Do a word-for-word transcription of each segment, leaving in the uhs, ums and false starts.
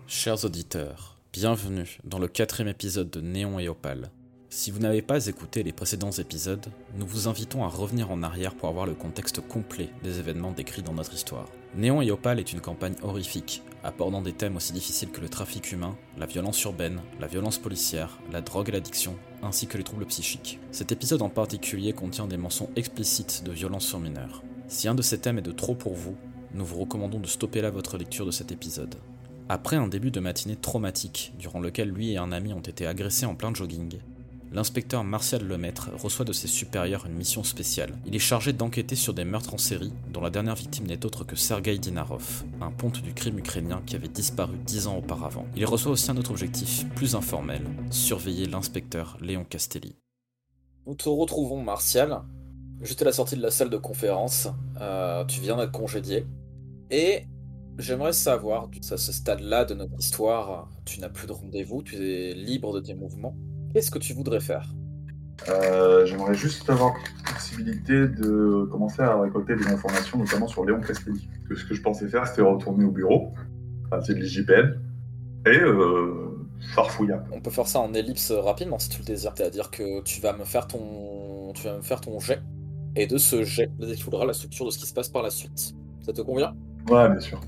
Chers auditeurs, bienvenue dans le quatrième épisode de Néon et Opale. Si vous n'avez pas écouté les précédents épisodes, nous vous invitons à revenir en arrière pour avoir le contexte complet des événements décrits dans notre histoire. Néon et Opale est une campagne horrifique, abordant des thèmes aussi difficiles que le trafic humain, la violence urbaine, la violence policière, la drogue et l'addiction, ainsi que les troubles psychiques. Cet épisode en particulier contient des mentions explicites de violence sur mineurs. Si un de ces thèmes est de trop pour vous, nous vous recommandons de stopper là votre lecture de cet épisode. Après un début de matinée traumatique, durant lequel lui et un ami ont été agressés en plein jogging, l'inspecteur Martial Lemaître reçoit de ses supérieurs une mission spéciale. Il est chargé d'enquêter sur des meurtres en série, dont la dernière victime n'est autre que Sergueï Dinarov, un ponte du crime ukrainien qui avait disparu dix ans auparavant. Il reçoit aussi un autre objectif, plus informel, surveiller l'inspecteur Léon Castelli. Nous te retrouvons, Martial, juste à la sortie de la salle de conférence. Euh, tu viens d'être congédié. Et j'aimerais savoir, à ce stade-là de notre histoire, tu n'as plus de rendez-vous, tu es libre de tes mouvements. Qu'est-ce que tu voudrais faire ? Euh, j'aimerais juste avoir la possibilité de commencer à récolter des informations, notamment sur Léon Castelli. Que ce que je pensais faire, c'était retourner au bureau, passer de l'I J P N, et euh, farfouiller un peu. On peut faire ça en ellipse rapidement si tu le désires. C'est-à-dire que tu vas me faire ton, tu vas me faire ton jet, et de ce jet, il faudra la structure de ce qui se passe par la suite. Ça te convient ? Ouais, bien sûr.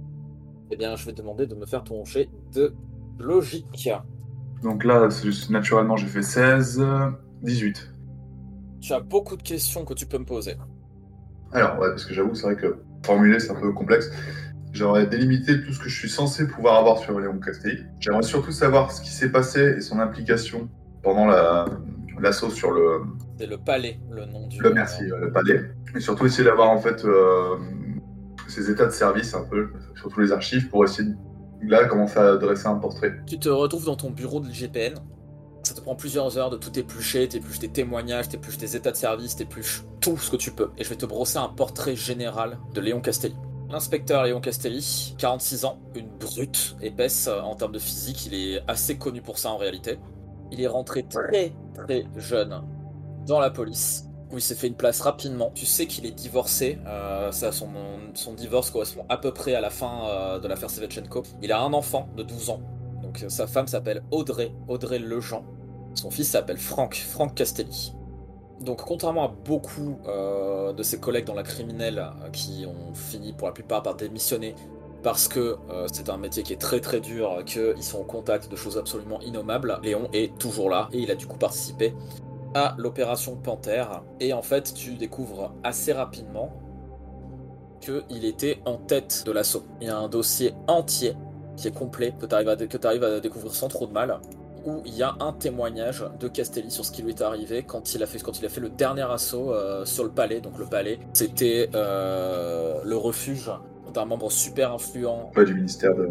Eh bien, je vais te demander de me faire ton jet de logique. Donc là, c'est- naturellement, j'ai fait seize, dix-huit. Tu as beaucoup de questions que tu peux me poser. Alors, ouais, parce que j'avoue, c'est vrai que formuler, c'est un peu complexe. J'aurais délimité tout ce que je suis censé pouvoir avoir sur Léon Castelli. J'aimerais surtout savoir ce qui s'est passé et son implication pendant la, l'assaut sur le... C'est le palais, le nom du... Le merci, euh, le palais. Et surtout essayer d'avoir, en fait, euh, ses états de service, un peu, surtout les archives, pour essayer, de, là, commencer à dresser un portrait. Tu te retrouves dans ton bureau de l'I G P N. Ça te prend plusieurs heures de tout éplucher, t'épluches tes témoignages, t'épluches tes états de service, t'épluches tout ce que tu peux. Et je vais te brosser un portrait général de Léon Castelli. L'inspecteur Léon Castelli, quarante-six ans, une brute épaisse en termes de physique, il est assez connu pour ça en réalité. Il est rentré très très jeune dans la police, où il s'est fait une place rapidement. Tu sais qu'il est divorcé, euh, ça, son, son divorce correspond à peu près à la fin euh, de l'affaire Sevchenko. Il a un enfant de douze ans, donc euh, sa femme s'appelle Audrey, Audrey Lejean. Son fils s'appelle Franck, Franck Castelli. Donc contrairement à beaucoup euh, de ses collègues dans la criminelle euh, qui ont fini pour la plupart par démissionner parce que euh, c'est un métier qui est très très dur, qu'ils sont en contact de choses absolument innommables, Léon est toujours là et il a du coup participé à l'opération Panthère. Et en fait tu découvres assez rapidement qu'il était en tête de l'assaut. Il y a un dossier entier qui est complet, que tu arrives à, que tu arrives à découvrir sans trop de mal, où il y a un témoignage de Castelli sur ce qui lui est arrivé quand il a fait, quand il a fait le dernier assaut euh, sur le palais. Donc le palais, c'était euh, le refuge d'un membre super influent. Ouais, du ministère de...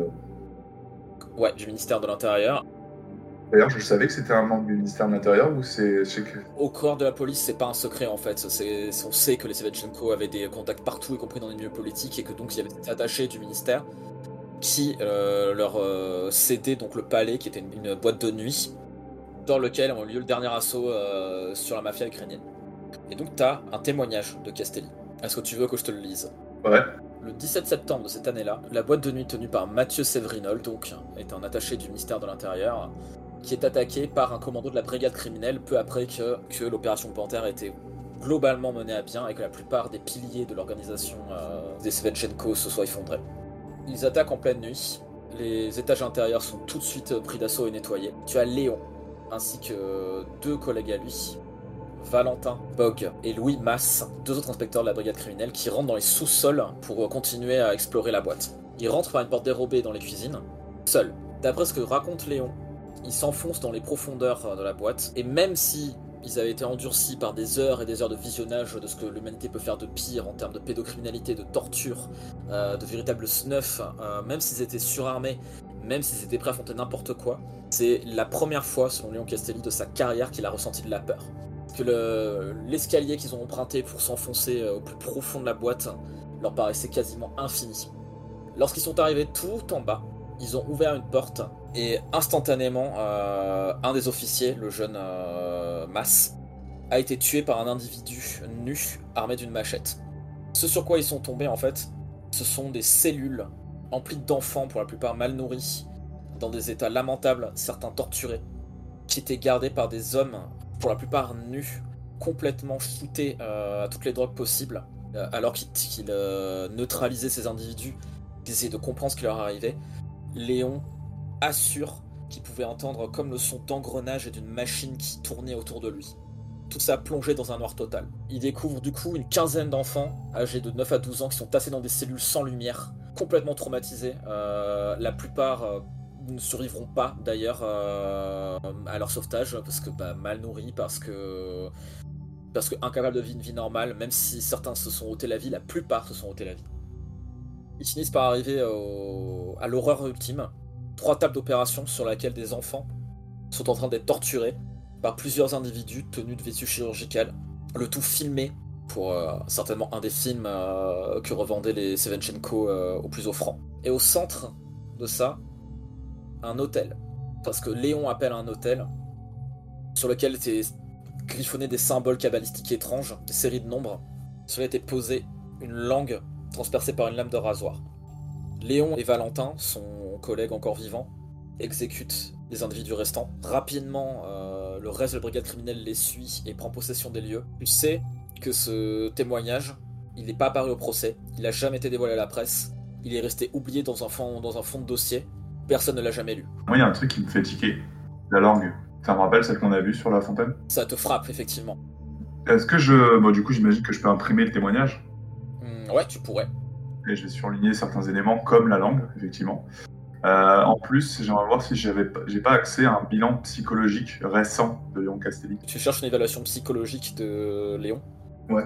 Ouais, du ministère de l'Intérieur. D'ailleurs, je savais que c'était un membre du ministère de l'Intérieur ou c'est... c'est que... Au corps de la police, c'est pas un secret en fait. C'est, on sait que les Sevchenko avaient des contacts partout, y compris dans les milieux politiques, et que donc il y avait des attachés du ministère qui euh, leur euh, cédait donc le palais, qui était une, une boîte de nuit, dans lequel a eu lieu le dernier assaut euh, sur la mafia ukrainienne. Et donc t'as un témoignage de Castelli. Est-ce que tu veux que je te le lise ? Ouais. Le dix-sept septembre de cette année-là, la boîte de nuit tenue par Mathieu Sévrinol, donc, est un attaché du ministère de l'Intérieur, qui est attaqué par un commando de la brigade criminelle peu après que, que l'opération Panthère était globalement menée à bien et que la plupart des piliers de l'organisation euh, des Sevchenko se soient effondrés. Ils attaquent en pleine nuit, les étages intérieurs sont tout de suite pris d'assaut et nettoyés. Tu as Léon, ainsi que deux collègues à lui, Valentin Bog et Louis Masse, deux autres inspecteurs de la brigade criminelle, qui rentrent dans les sous-sols pour continuer à explorer la boîte. Ils rentrent par une porte dérobée dans les cuisines, seuls. D'après ce que raconte Léon, ils s'enfoncent dans les profondeurs de la boîte, et même si ils avaient été endurcis par des heures et des heures de visionnage de ce que l'humanité peut faire de pire en termes de pédocriminalité, de torture, euh, de véritables snuffs, euh, même s'ils étaient surarmés, même s'ils étaient prêts à affronter n'importe quoi, c'est la première fois, selon Léon Castelli, de sa carrière qu'il a ressenti de la peur. Que le, l'escalier qu'ils ont emprunté pour s'enfoncer au plus profond de la boîte leur paraissait quasiment infini. Lorsqu'ils sont arrivés tout en bas, ils ont ouvert une porte et instantanément, euh, un des officiers, le jeune euh, Mass, a été tué par un individu nu armé d'une machette. Ce sur quoi ils sont tombés en fait, ce sont des cellules emplies d'enfants pour la plupart mal nourris, dans des états lamentables, certains torturés, qui étaient gardés par des hommes, pour la plupart nus, complètement shootés euh, à toutes les drogues possibles, euh, alors qu'ils qu'ils, euh, neutralisaient ces individus, qu'ils essayaient de comprendre ce qui leur arrivait. Léon assure qu'il pouvait entendre comme le son d'engrenage et d'une machine qui tournait autour de lui. Tout ça plongé dans un noir total. Il découvre du coup une quinzaine d'enfants, âgés de neuf à douze ans, qui sont tassés dans des cellules sans lumière, complètement traumatisés. Euh, la plupart euh, ne survivront pas d'ailleurs euh, à leur sauvetage, parce que bah, mal nourris, parce que... parce que incapables de vivre une vie normale, même si certains se sont ôtés la vie, la plupart se sont ôtés la vie. Ils finissent par arriver au... à l'horreur ultime. Trois tables d'opération sur lesquelles des enfants sont en train d'être torturés par plusieurs individus tenus de vêtus chirurgicales, le tout filmé pour euh, certainement un des films euh, que revendaient les Sevenchenko euh, au plus offrant. Et au centre de ça, un hôtel. Parce que Léon appelle un hôtel sur lequel étaient griffonnés des symboles cabalistiques étranges, des séries de nombres, sur lesquels était posée une langue transpercée par une lame de rasoir. Léon et Valentin, son collègue encore vivant, exécutent les individus restants. Rapidement, euh, le reste de la brigade criminelle les suit et prend possession des lieux. Tu sais que ce témoignage, il n'est pas apparu au procès, il n'a jamais été dévoilé à la presse, il est resté oublié dans un fond, dans un fond de dossier, personne ne l'a jamais lu. Moi, il y a un truc qui me fait tiquer, la langue. Ça me rappelle celle qu'on a vue sur la fontaine. Ça te frappe, effectivement. Est-ce que je... Bon, du coup, j'imagine que je peux imprimer le témoignage. Mmh, ouais, tu pourrais. Et je vais surligner certains éléments, comme la langue, effectivement. Euh, en plus, j'aimerais voir si j'avais pas, j'ai pas accès à un bilan psychologique récent de Léon Castelli. Tu cherches une évaluation psychologique de Léon ? Ouais.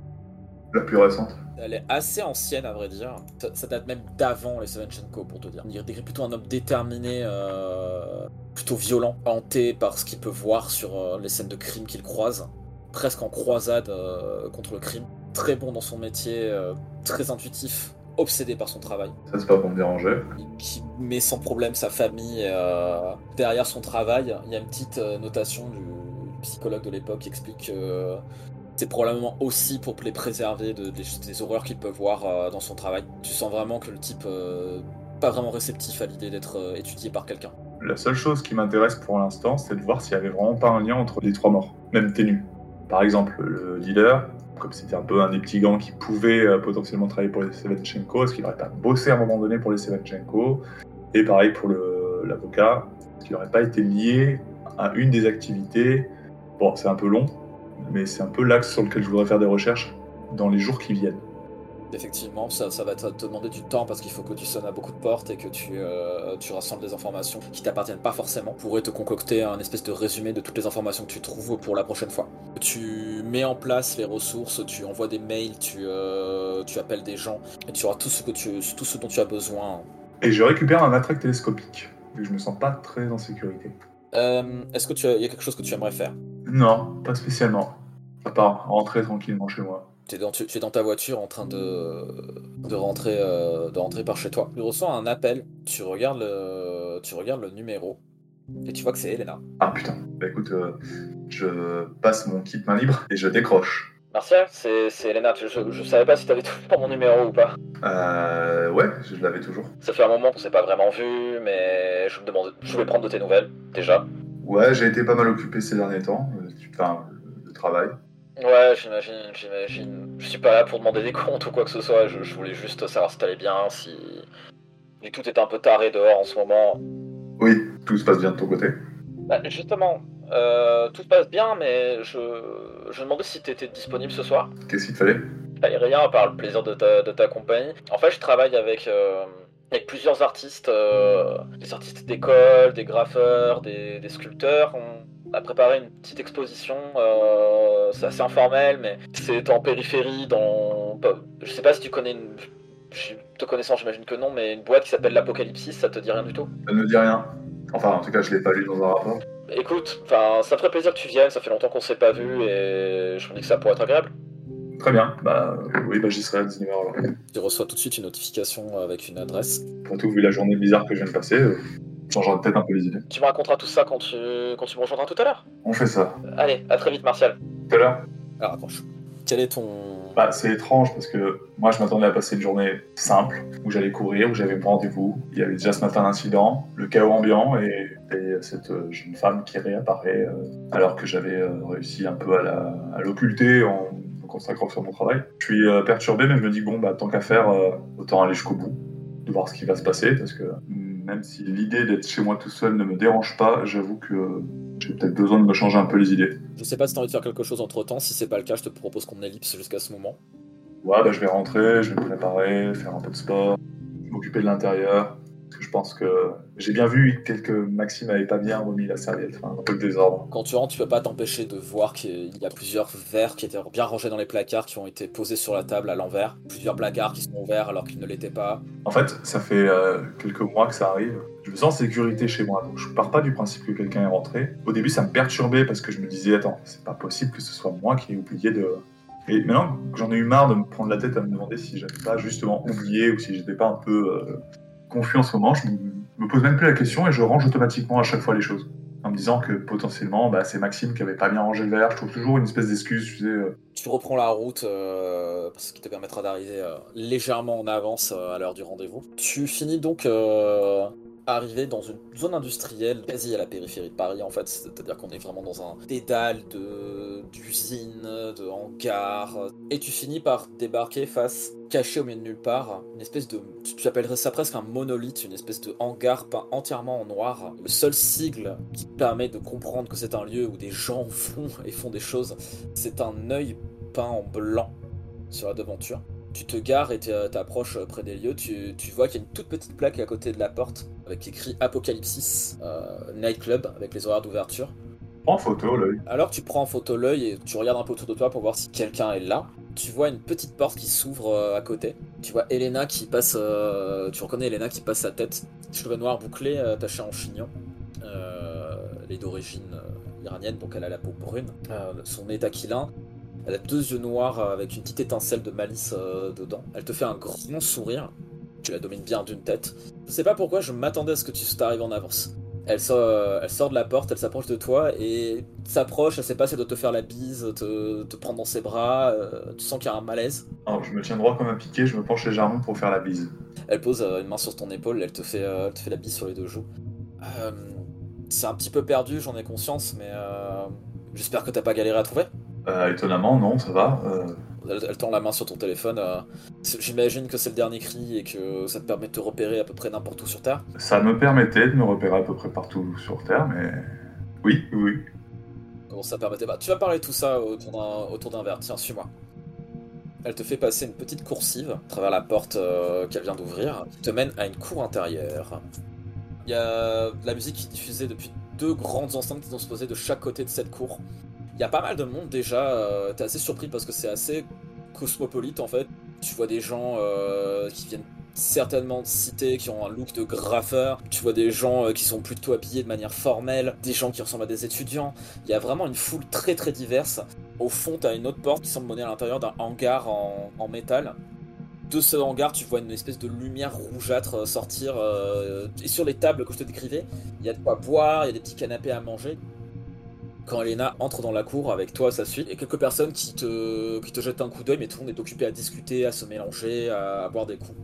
La plus récente. Elle est assez ancienne, à vrai dire. Ça, ça date même d'avant les Sevenchenko, pour te dire. Il décrit plutôt un homme déterminé, euh, plutôt violent, hanté par ce qu'il peut voir sur euh, les scènes de crime qu'il croise. Presque en croisade euh, contre le crime. Très bon dans son métier, euh, très intuitif, obsédé par son travail. Ça, c'est pas pour me déranger. Qui met sans problème sa famille euh, derrière son travail. Il y a une petite euh, notation du, du psychologue de l'époque qui explique que euh, c'est probablement aussi pour les préserver de, des, des horreurs qu'il peut voir euh, dans son travail. Tu sens vraiment que le type euh, pas vraiment réceptif à l'idée d'être euh, étudié par quelqu'un. La seule chose qui m'intéresse pour l'instant, c'est de voir s'il y avait vraiment pas un lien entre les trois morts, même ténus. Par exemple, le dealer, comme c'était un peu un des petits gants qui pouvait euh, potentiellement travailler pour les Sevenchenko, est-ce qu'il n'aurait pas bossé à un moment donné pour les Sevenchenko? Et pareil pour le, l'avocat, est-ce qu'il n'aurait pas été lié à une des activités? Bon, c'est un peu long, mais c'est un peu l'axe sur lequel je voudrais faire des recherches dans les jours qui viennent. Effectivement, ça, ça va te, te demander du temps parce qu'il faut que tu sonnes à beaucoup de portes et que tu, euh, tu rassembles des informations qui t'appartiennent pas forcément. On pourrait te concocter un espèce de résumé de toutes les informations que tu trouves pour la prochaine fois. Tu mets en place les ressources, tu envoies des mails, tu, euh, tu appelles des gens et tu auras tout ce, que tu, tout ce dont tu as besoin. Et je récupère un matraque télescopique, vu que je me sens pas très en sécurité. Euh, est-ce que tu as, y a quelque chose que tu aimerais faire? Non, pas spécialement. À part rentrer tranquillement chez moi. Tu es, dans, tu, tu es dans ta voiture en train de, de, rentrer, euh, de rentrer par chez toi. Tu reçois un appel, tu regardes le, tu regardes le numéro et tu vois que c'est Elena. Ah putain, bah écoute, euh, je passe mon kit main libre et je décroche. Martial, c'est, c'est Elena, je, je, je savais pas si t'avais toujours mon numéro ou pas. Euh... Ouais, je l'avais toujours. Ça fait un moment qu'on s'est pas vraiment vu, mais je me demandais, je voulais prendre de tes nouvelles, déjà. Ouais, j'ai été pas mal occupé ces derniers temps, enfin, le travail. Ouais, j'imagine, j'imagine. Je suis pas là pour demander des comptes ou quoi que ce soit, je, je voulais juste savoir si t'allais bien, si... Et tout est un peu taré dehors en ce moment. Oui, tout se passe bien de ton côté. Bah, justement, euh, tout se passe bien, mais je, je me demandais si t'étais disponible ce soir. Qu'est-ce qu'il te fallait? Fallait rien à part le plaisir de ta, de ta compagnie. En fait, je travaille avec, euh, avec plusieurs artistes, euh, des artistes d'école, des graffeurs, des, des sculpteurs. On a préparé une petite exposition, euh, c'est assez informel, mais c'est en périphérie, dans... Je sais pas si tu connais une... Te connaissant, j'imagine que non, mais une boîte qui s'appelle l'Apocalypsis, ça te dit rien du tout? Ça ne me dit rien. Enfin, en tout cas, je l'ai pas lu dans un rapport. Écoute, enfin, ça me ferait plaisir que tu viennes, ça fait longtemps qu'on s'est pas vu, et je me dis que ça pourrait être agréable. Très bien, bah oui, bah j'y serai à dix-neuf heures alors. Tu reçois tout de suite une notification avec une adresse. Pour tout, vu la journée bizarre que je viens de passer, euh, changerai peut-être un peu les idées. Tu me raconteras tout ça quand tu, quand tu me rejoindras tout à l'heure. On fait ça. Allez, à très vite, Martial. Tout à l'heure. Alors, accroche. Quel est ton... Bah, c'est étrange parce que moi je m'attendais à passer une journée simple où j'allais courir, où j'avais mon rendez-vous. Il y avait déjà ce matin un incident, le chaos ambiant et, et cette euh, jeune femme qui réapparaît euh, alors que j'avais euh, réussi un peu à, la, à l'occulter en me consacrant sur mon travail. Je suis euh, perturbé mais je me dis bon bah tant qu'à faire, euh, autant aller jusqu'au bout, de voir ce qui va se passer parce que même si l'idée d'être chez moi tout seul ne me dérange pas, j'avoue que euh, j'ai peut-être besoin de me changer un peu les idées. Je sais pas si t'as envie de faire quelque chose entre temps, si c'est pas le cas, je te propose qu'on ellipse jusqu'à ce moment. Ouais, bah je vais rentrer, je vais me préparer, faire un peu de sport, m'occuper de l'intérieur. Parce que je pense que j'ai bien vu que Maxime avait pas bien remis la serviette, enfin, un peu de désordre. Quand tu rentres, tu peux pas t'empêcher de voir qu'il y a plusieurs verres qui étaient bien rangés dans les placards, qui ont été posés sur la table à l'envers. Plusieurs placards qui sont ouverts alors qu'ils ne l'étaient pas. En fait, ça fait euh, quelques mois que ça arrive. Je me sens en sécurité chez moi, donc je pars pas du principe que quelqu'un est rentré. Au début, ça me perturbait parce que je me disais, attends, c'est pas possible que ce soit moi qui ai oublié de... Et maintenant, j'en ai eu marre de me prendre la tête à me demander si j'avais pas justement oublié ou si j'étais pas un peu euh, confus en ce moment. Je me, me pose même plus la question et je range automatiquement à chaque fois les choses. En me disant que potentiellement, bah, c'est Maxime qui avait pas bien rangé le verre. Je trouve toujours une espèce d'excuse, tu sais. Euh... Tu reprends la route, euh, ce qui te permettra d'arriver euh, légèrement en avance euh, à l'heure du rendez-vous. Tu finis donc... Euh... arrivé dans une zone industrielle quasi à la périphérie de Paris en fait, c'est-à-dire qu'on est vraiment dans un dédale de d'usines, de hangars, et tu finis par débarquer face, caché au milieu de nulle part, une espèce de, tu appellerais ça presque un monolithe, une espèce de hangar peint entièrement en noir. Le seul sigle qui te permet de comprendre que c'est un lieu où des gens vont et font des choses, c'est un œil peint en blanc sur la devanture. Tu te gares et t'approches près des lieux, tu, tu vois qu'il y a une toute petite plaque à côté de la porte avec écrit Apocalypsis euh, Nightclub avec les horaires d'ouverture. Prends en photo l'œil. Alors tu prends en photo l'œil et tu regardes un peu autour de toi pour voir si quelqu'un est là. Tu vois une petite porte qui s'ouvre euh, à côté. Tu vois Elena qui passe, euh, tu reconnais Elena qui passe sa tête, cheveux noirs bouclés, euh, attachés en chignon. Euh, elle est d'origine euh, iranienne donc elle a la peau brune, euh, son nez est aquilin. Elle a deux yeux noirs avec une petite étincelle de malice euh, dedans. Elle te fait un grand sourire. Tu la domines bien d'une tête. Je sais pas pourquoi je m'attendais à ce que tu t'arrives en avance. Elle sort, euh, elle sort de la porte, elle s'approche de toi et s'approche, elle sait pas si elle doit te faire la bise, te, te prendre dans ses bras. Euh, tu sens qu'il y a un malaise. Alors, je me tiens droit comme un piqué, je me penche légèrement pour faire la bise. Elle pose euh, une main sur ton épaule, elle te fait, euh, elle te fait la bise sur les deux joues. Euh, c'est un petit peu perdu, j'en ai conscience, mais euh, j'espère que t'as pas galéré à trouver. Euh, étonnamment, non, ça va. Euh... Elle, elle tend la main sur ton téléphone. Euh, j'imagine que c'est le dernier cri et que ça te permet de te repérer à peu près n'importe où sur Terre. Ça me permettait de me repérer à peu près partout sur Terre, mais... Oui, oui. Comment ça permettait ? Bah, tu vas parler de tout ça autour d'un, autour d'un verre. Tiens, suis-moi. Elle te fait passer une petite coursive à travers la porte euh, qu'elle vient d'ouvrir, qui te mène à une cour intérieure. Il y a de la musique qui est diffusée depuis deux grandes enceintes qui sont posées de chaque côté de cette cour. Il y a pas mal de monde déjà, euh, t'es assez surpris parce que c'est assez cosmopolite en fait. Tu vois des gens euh, qui viennent certainement de cité, qui ont un look de graffeur. Tu vois des gens euh, qui sont plutôt habillés de manière formelle, des gens qui ressemblent à des étudiants. Il y a vraiment une foule très très diverse. Au fond, t'as une autre porte qui semble mener à l'intérieur d'un hangar en, en métal. De ce hangar, tu vois une espèce de lumière rougeâtre sortir. Euh, et sur les tables que je te décrivais, il y a de quoi boire, il y a des petits canapés à manger. Quand Elena entre dans la cour avec toi à sa suite, il y a quelques personnes qui te, qui te jettent un coup d'œil, mais tout le monde est occupé à discuter, à se mélanger, à, à boire des coups.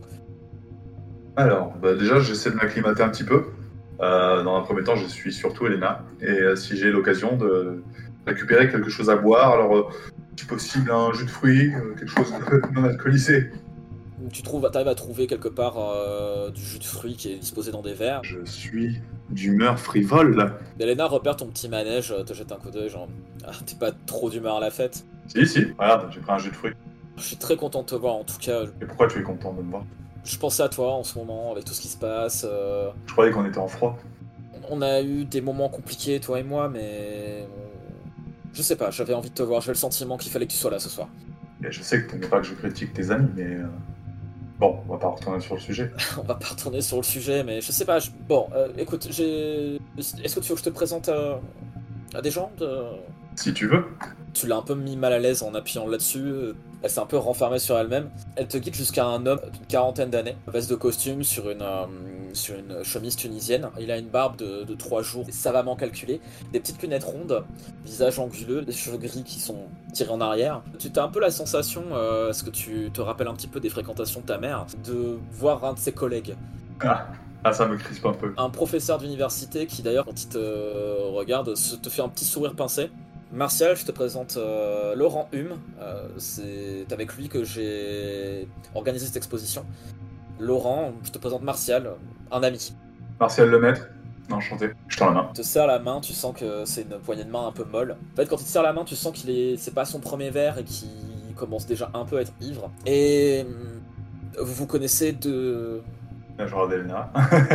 Alors, bah déjà, j'essaie de m'acclimater un petit peu. Euh, dans un premier temps, je suis surtout Elena. Et euh, si j'ai l'occasion de récupérer quelque chose à boire, alors, euh, si possible, un jus de fruits, euh, quelque chose de non alcoolisé. Tu trouves, t'arrives à trouver quelque part euh, du jus de fruits qui est disposé dans des verres. Je suis d'humeur frivole. Elena repère ton petit manège, te jette un coup d'œil, genre ah, t'es pas trop d'humeur à la fête. Si, si, regarde, j'ai pris un jus de fruits. Je suis très content de te voir en tout cas. Et pourquoi tu es content de me voir ? Je pensais à toi en ce moment, avec tout ce qui se passe. Euh... Je croyais qu'on était en froid. On a eu des moments compliqués, toi et moi, mais... Je sais pas, j'avais envie de te voir, j'avais le sentiment qu'il fallait que tu sois là ce soir. Et je sais que t'aimes pas que je critique tes amis, mais... Euh... Bon, on va pas retourner sur le sujet. On va pas retourner sur le sujet, mais je sais pas, je... bon, euh, écoute, j'ai... Est-ce que tu veux que je te présente à, à des gens de... Si tu veux. Tu l'as un peu mis mal à l'aise en appuyant là-dessus. Elle s'est un peu renfermée sur elle-même. Elle te guide jusqu'à un homme d'une quarantaine d'années, veste de costume sur une, euh, sur une chemise tunisienne. Il a une barbe de, de trois jours, savamment calculée, des petites lunettes rondes, visage anguleux, des cheveux gris qui sont tirés en arrière. Tu as un peu la sensation, euh, ce que tu te rappelles un petit peu des fréquentations de ta mère, de voir un de ses collègues. Ah, ah ça me crispe un peu. Un professeur d'université qui d'ailleurs, quand il te regarde, se te fait un petit sourire pincé. Martial, je te présente euh, Laurent Hume, euh, c'est avec lui que j'ai organisé cette exposition. Laurent, je te présente Martial, un ami. Martial Lemaître, enchanté, je tends la main. Il te serre la main, tu sens que c'est une poignée de main un peu molle. En fait, quand il te serre la main, tu sens qu'il est, c'est pas son premier verre et qu'il commence déjà un peu à être ivre. Et vous vous connaissez de... Je regarde Elena.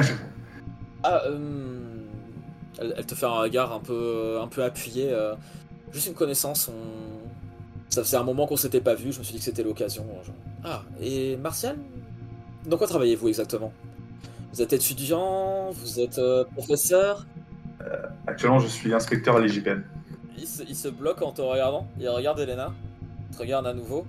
Ah, euh... elle, elle te fait un regard un peu, un peu appuyé. Euh... Juste une connaissance, on... ça faisait un moment qu'on s'était pas vu, je me suis dit que c'était l'occasion. Genre... Ah, et Martial? Dans quoi travaillez-vous exactement? Vous êtes étudiant? Vous êtes euh, professeur? euh, Actuellement, je suis inspecteur à l'I J P N. Il se, il se bloque en te regardant, il regarde Elena, il te regarde à nouveau.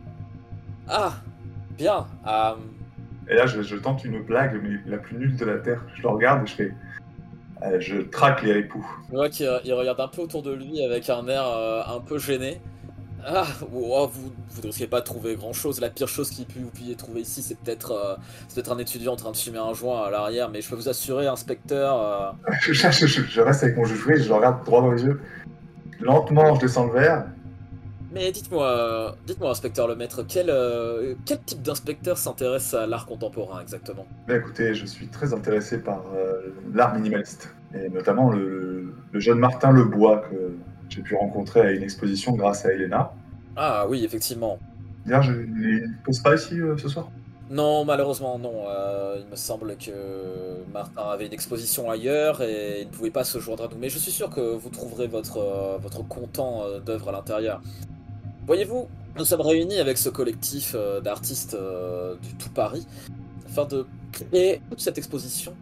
Ah, bien. Euh... Et là, je, je tente une blague, mais la plus nulle de la Terre. Je le regarde et je fais... Euh, je traque les ripoux. Je vois qu'il il regarde un peu autour de lui avec un air euh, un peu gêné. Ah, oh, vous, vous ne risquez pas de trouver grand chose. La pire chose qu'il vous puissiez trouver ici, c'est peut-être euh, c'est peut-être un étudiant en train de fumer un joint à l'arrière, mais je peux vous assurer, inspecteur. Euh... je, je, je, je reste avec mon jouet, je le regarde droit dans les yeux. Lentement, je descends le verre. Mais dites-moi, euh, dites-moi, inspecteur Lemaître, quel, euh, quel type d'inspecteur s'intéresse à l'art contemporain exactement? Ben écoutez, je suis très intéressé par euh, l'art minimaliste, et notamment le, le jeune Martin Lebois que j'ai pu rencontrer à une exposition grâce à Elena. Ah oui, effectivement. D'ailleurs, je ne pose pas ici euh, ce soir? Non, malheureusement non. Euh, il me semble que Martin avait une exposition ailleurs et il ne pouvait pas se joindre à nous. Mais je suis sûr que vous trouverez votre, euh, votre content euh, d'œuvre à l'intérieur. Voyez-vous, nous sommes réunis avec ce collectif euh, d'artistes euh, du tout Paris afin de créer toute cette exposition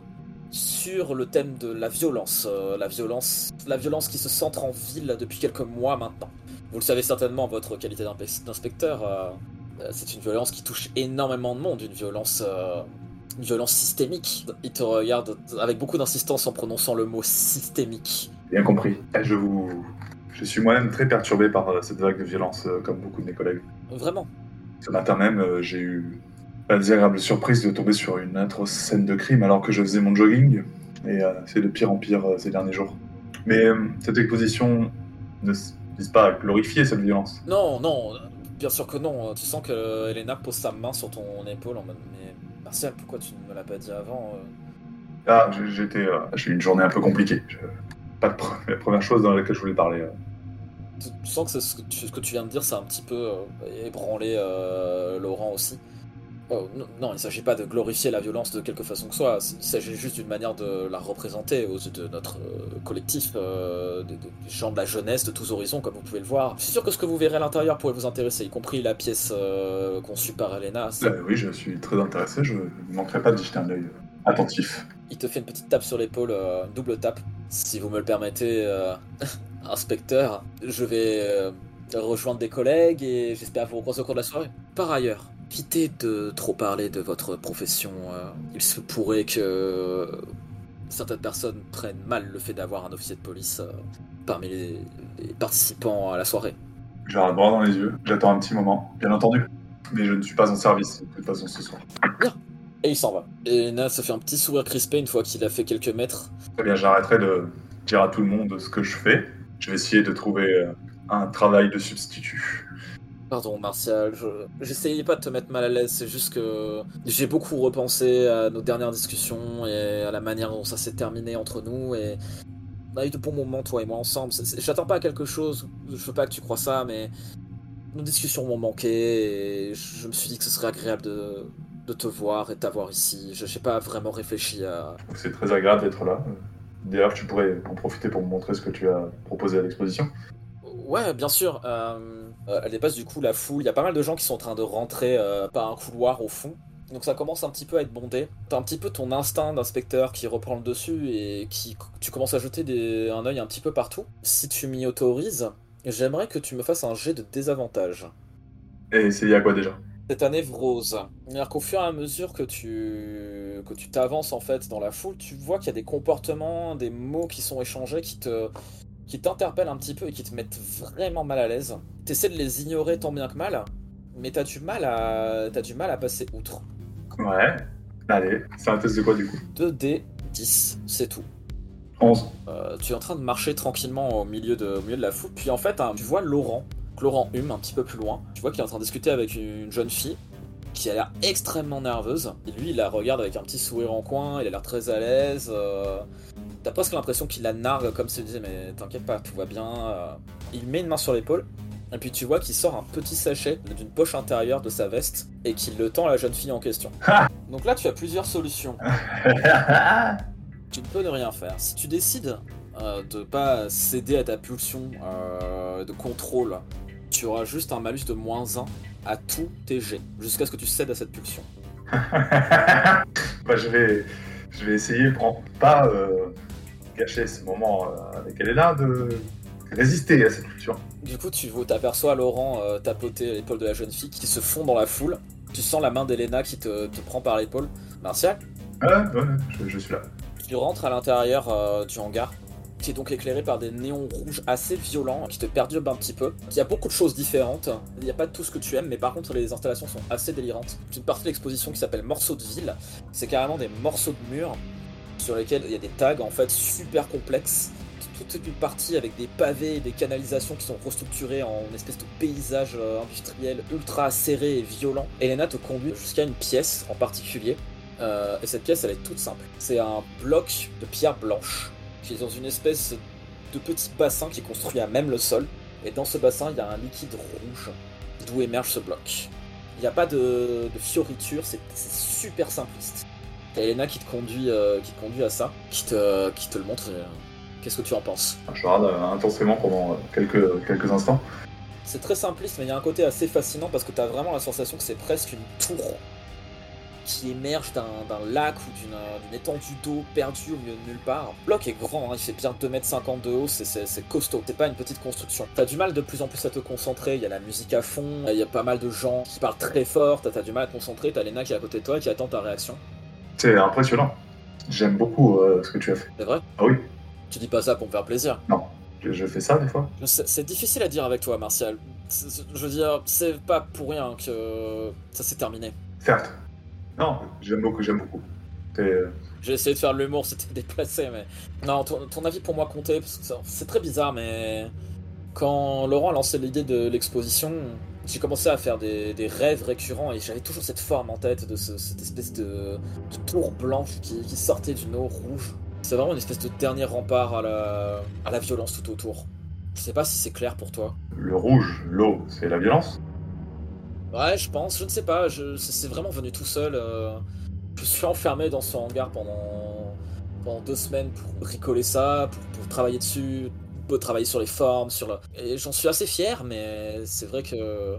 sur le thème de la violence, euh, la violence, la violence qui se centre en ville depuis quelques mois maintenant. Vous le savez certainement, votre qualité d'inspecteur, euh, c'est une violence qui touche énormément de monde, une violence, euh, une violence systémique. Il te regarde avec beaucoup d'insistance en prononçant le mot systémique. Bien compris. Je vous, je suis moi-même très perturbé par euh, cette vague de violence, euh, comme beaucoup de mes collègues. Vraiment. Ce matin même, euh, j'ai eu la désagréable surprise de tomber sur une atroce scène de crime alors que je faisais mon jogging, et euh, c'est de pire en pire euh, ces derniers jours. Mais euh, cette exposition ne vise pas à glorifier cette violence. Non, non, bien sûr que non. Tu sens que Elena pose sa main sur ton épaule en mode mais Martial, pourquoi tu ne me l'as pas dit avant? euh... Ah, j'étais, euh, j'ai eu une journée un peu compliquée. Je... Pas de pre... la première chose dans laquelle je voulais parler. Euh... Tu, tu sens que ce que, tu, ce que tu viens de dire, ça a un petit peu euh, ébranlé euh, Laurent aussi. Oh, non, non, il ne s'agit pas de glorifier la violence de quelque façon que ce soit, il s'agit juste d'une manière de la représenter aux yeux de notre euh, collectif, euh, des, des gens de la jeunesse de tous horizons, comme vous pouvez le voir. Je suis sûr que ce que vous verrez à l'intérieur pourrait vous intéresser, y compris la pièce euh, conçue par Elena. Euh, oui, je suis très intéressé, je ne manquerai pas d'y jeter un œil attentif. Il te fait une petite tape sur l'épaule, euh, une double tape. Si vous me le permettez, euh, inspecteur, je vais euh, rejoindre des collègues et j'espère vous recroiser au cours de la soirée. Par ailleurs, quittez de trop parler de votre profession. Euh, il se pourrait que certaines personnes prennent mal le fait d'avoir un officier de police euh, parmi les, les participants à la soirée. J'ai un droit dans les yeux, j'attends un petit moment, bien entendu. Mais je ne suis pas en service, de toute façon, ce soir. Bien. Et il s'en va. Et Elena se fait un petit sourire crispé une fois qu'il a fait quelques mètres. Très bien, j'arrêterai de dire à tout le monde ce que je fais. Je vais essayer de trouver un travail de substitut. Pardon Martial, je... j'essayais pas de te mettre mal à l'aise, c'est juste que j'ai beaucoup repensé à nos dernières discussions et à la manière dont ça s'est terminé entre nous et on a eu de bons moments toi et moi ensemble. C'est... c'est... J'attends pas à quelque chose, je veux pas que tu crois ça, mais nos discussions m'ont manqué et je me suis dit que ce serait agréable de, de te voir et de t'avoir ici. Je n'ai pas vraiment réfléchi à... C'est très agréable d'être là. D'ailleurs, tu pourrais en profiter pour me montrer ce que tu as proposé à l'exposition. Ouais, bien sûr. Euh, euh, elle dépasse du coup la foule. Il y a pas mal de gens qui sont en train de rentrer euh, par un couloir au fond. Donc ça commence un petit peu à être bondé. T'as un petit peu ton instinct d'inspecteur qui reprend le dessus et qui tu commences à jeter des, un œil un petit peu partout. Si tu m'y autorises, J'aimerais que tu me fasses un jet de désavantage. Et c'est il y a quoi déjà? C'est un névrose. C'est-à-dire qu'au fur et à mesure que tu que tu t'avances en fait dans la foule, tu vois qu'il y a des comportements, des mots qui sont échangés qui te qui t'interpellent un petit peu et qui te mettent vraiment mal à l'aise. T'essaies de les ignorer tant bien que mal, mais t'as du mal à t'as du mal à passer outre. Ouais. Allez, c'est un test de quoi du coup? deux dés dix, c'est tout. onze. Euh, tu es en train de marcher tranquillement au milieu de, au milieu de la foule, puis en fait, hein, tu vois Laurent, Laurent Hume, un petit peu plus loin. Tu vois qu'il est en train de discuter avec une jeune fille qui a l'air extrêmement nerveuse. Et lui, il la regarde avec un petit sourire en coin, il a l'air très à l'aise. Euh... T'as presque l'impression qu'il la nargue comme s'il disait mais t'inquiète pas, tout va bien. Euh... Il met une main sur l'épaule, et puis tu vois qu'il sort un petit sachet d'une poche intérieure de sa veste et qu'il le tend à la jeune fille en question. Donc là, tu as plusieurs solutions. Tu ne peux ne rien faire. Si tu décides euh, de pas céder à ta pulsion euh, de contrôle, tu auras juste un malus de moins un à tous tes jets, jusqu'à ce que tu cèdes à cette pulsion. Bah, je vais, je vais essayer pour pas euh, gâcher ce moment euh, avec Elena, de résister à cette pulsion. Du coup, tu t'aperçois Laurent euh, tapoter l'épaule de la jeune fille qui se fond dans la foule. Tu sens la main d'Elena qui te, te prend par l'épaule. Martial, Ouais, ouais, je, je suis là. tu rentres à l'intérieur euh, du hangar, qui est donc éclairé par des néons rouges assez violents, qui te perturbent un petit peu. Il y a beaucoup de choses différentes, il n'y a pas tout ce que tu aimes, mais par contre les installations sont assez délirantes. Une partie de l'exposition qui s'appelle Morceaux de ville, c'est carrément des morceaux de murs sur lesquels il y a des tags en fait super complexes. Toute une partie avec des pavés et des canalisations qui sont restructurées en une espèce de paysage euh, industriel ultra serré et violent. Elena te conduit jusqu'à une pièce en particulier, euh, et cette pièce elle est toute simple. C'est un bloc de pierre blanche qui est dans une espèce de petit bassin qui est construit à même le sol, et dans ce bassin il y a un liquide rouge d'où émerge ce bloc. Il n'y a pas de, de fioritures, c'est super simpliste. T'as Elena qui te conduit, euh, qui te conduit à ça, qui te, qui te le montre. Euh, Qu'est-ce que tu en penses? Je regarde euh, intensément pendant euh, quelques, quelques instants. C'est très simpliste, mais il y a un côté assez fascinant parce que tu as vraiment la sensation que c'est presque une tour qui émerge d'un lac ou d'une étendue d'eau perdue au milieu de nulle part. Le bloc est grand, hein, il fait bien deux mètres cinquante de haut, c'est costaud, c'est pas une petite construction. T'as du mal de plus en plus à te concentrer, il y a la musique à fond, il y a pas mal de gens qui parlent très fort, t'as du mal à te concentrer, t'as Lena qui est à côté de toi et qui attend ta réaction. C'est impressionnant, j'aime beaucoup euh, ce que tu as fait. C'est vrai? Ah oui. Tu dis pas ça pour me faire plaisir. Non, je, je fais ça des fois. C'est difficile à dire avec toi, Martial. Je veux dire, c'est pas pour rien que ça s'est terminé. Certes. Non, j'aime beaucoup, j'aime beaucoup. J'ai essayé de faire de l'humour, c'était déplacé, mais... Non, ton, ton avis pour moi comptait, parce que c'est très bizarre, mais... Quand Laurent a lancé l'idée de l'exposition, j'ai commencé à faire des, des rêves récurrents, et j'avais toujours cette forme en tête de ce, cette espèce de, de tour blanche qui, qui sortait d'une eau rouge. C'est vraiment une espèce de dernier rempart à la, à la violence tout autour. Je sais pas si c'est clair pour toi. Le rouge, l'eau, c'est la violence? Ouais, je pense, je ne sais pas, c'est vraiment venu tout seul. Euh, je suis enfermé dans ce hangar pendant, pendant deux semaines pour bricoler ça, pour, pour travailler dessus, pour travailler sur les formes, sur le... Et j'en suis assez fier, mais c'est vrai que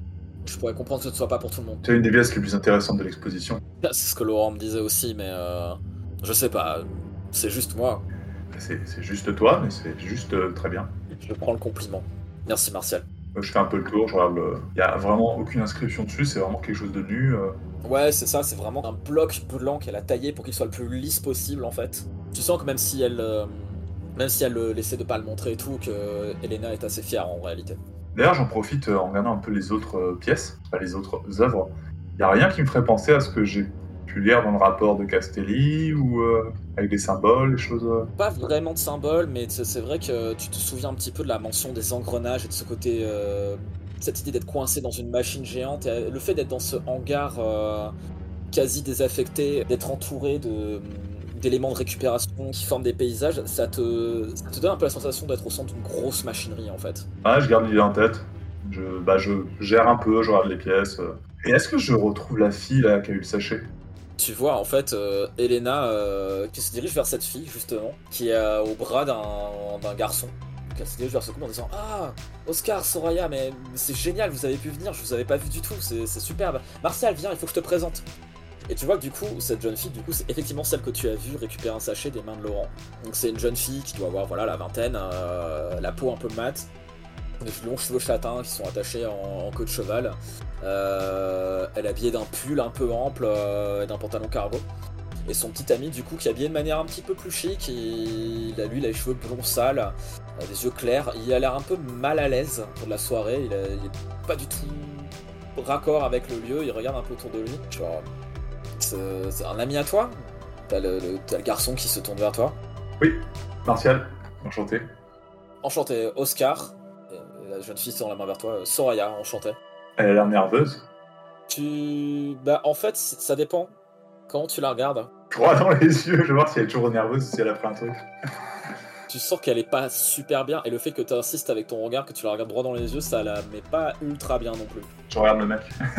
je pourrais comprendre que ce ne soit pas pour tout le monde. C'est une des pièces les plus intéressantes de l'exposition. C'est ce que Laurent me disait aussi, mais euh, je sais pas. C'est juste moi. C'est juste toi, mais c'est juste euh, très bien. Je prends le compliment. Merci Martial. Je fais un peu le tour, je regarde le... Il y a vraiment aucune inscription dessus, c'est vraiment quelque chose de nu. Euh... Ouais, c'est ça, c'est vraiment un bloc blanc qu'elle a taillé pour qu'il soit le plus lisse possible en fait. Tu sens que même si elle... Euh, même si elle euh, essaie de pas le montrer et tout, que Elena est assez fière en réalité. D'ailleurs, j'en profite euh, en regardant un peu les autres euh, pièces, enfin, les autres œuvres. Il n'y a rien qui me ferait penser à ce que j'ai pu lire dans le rapport de Castelli ou euh, avec des symboles, des choses... Euh... Pas vraiment de symboles, mais c'est vrai que tu te souviens un petit peu de la mention des engrenages et de ce côté... Euh, cette idée d'être coincé dans une machine géante, et le fait d'être dans ce hangar euh, quasi désaffecté, d'être entouré de... d'éléments de récupération qui forment des paysages, ça te, ça te donne un peu la sensation d'être au centre d'une grosse machinerie en fait. Ah, je garde l'idée en tête. Je, bah, je gère un peu, je regarde les pièces. Et est-ce que je retrouve la fille là qui a eu le sachet? Tu vois en fait euh, Elena euh, qui se dirige vers cette fille justement, qui est euh, au bras d'un garçon. Elle se dirige vers ce couple en disant « Ah, Oscar, Soraya, mais c'est génial, vous avez pu venir, je vous avais pas vu du tout, c'est superbe. Martial, viens, il faut que je te présente. » Et tu vois que du coup, cette jeune fille, du coup, c'est effectivement celle que tu as vue récupérer un sachet des mains de Laurent. Donc c'est une jeune fille qui doit avoir voilà, la vingtaine, euh, la peau un peu mate, des longs cheveux châtains qui sont attachés en, en queue de cheval. Euh, elle est habillée d'un pull un peu ample euh, et d'un pantalon cargo. Et son petit ami, du coup, qui est habillé de manière un petit peu plus chic. Et il a, lui, il a les cheveux blonds sales, euh, des yeux clairs. Il a l'air un peu mal à l'aise pour de la soirée. Il, a, il est pas du tout raccord avec le lieu. Il regarde un peu autour de lui. Genre, c'est, c'est un ami à toi? T'as le, le, t'as le garçon qui se tourne vers toi. Oui, Martial, enchanté. Enchanté, Oscar. Et la jeune fille tend la main vers toi. Soraya, enchanté. Elle a l'air nerveuse. Tu... Bah, en fait, ça dépend. Comment tu la regardes? Droit dans les yeux, je vais voir si elle est toujours nerveuse, si elle a fait un truc. Tu sens qu'elle est pas super bien, et le fait que tu insistes avec ton regard, que tu la regardes droit dans les yeux, ça la met pas ultra bien non plus. Je regarde le mec.